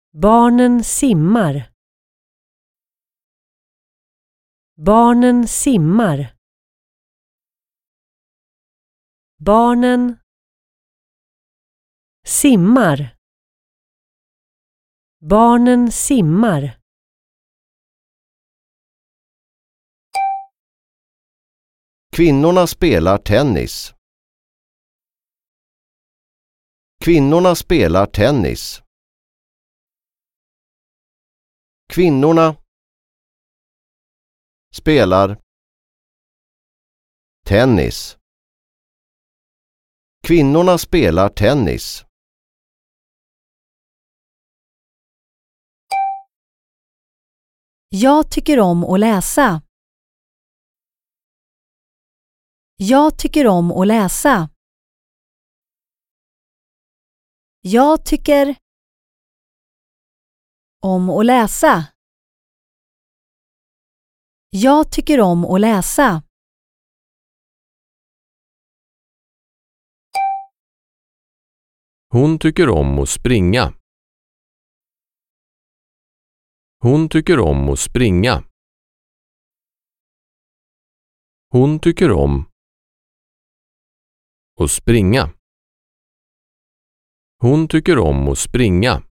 Barnen simmar. Barnen simmar. Barnen simmar. Barnen simmar. Kvinnorna spelar tennis. Kvinnorna spelar tennis. Kvinnorna spelar tennis. Kvinnorna spelar tennis. Jag tycker om att läsa. Jag tycker om att läsa. Jag tycker om att läsa. Jag tycker om att läsa. Hon tycker om att springa. Hon tycker om att springa. Hon tycker om att springa. Hon tycker om att springa.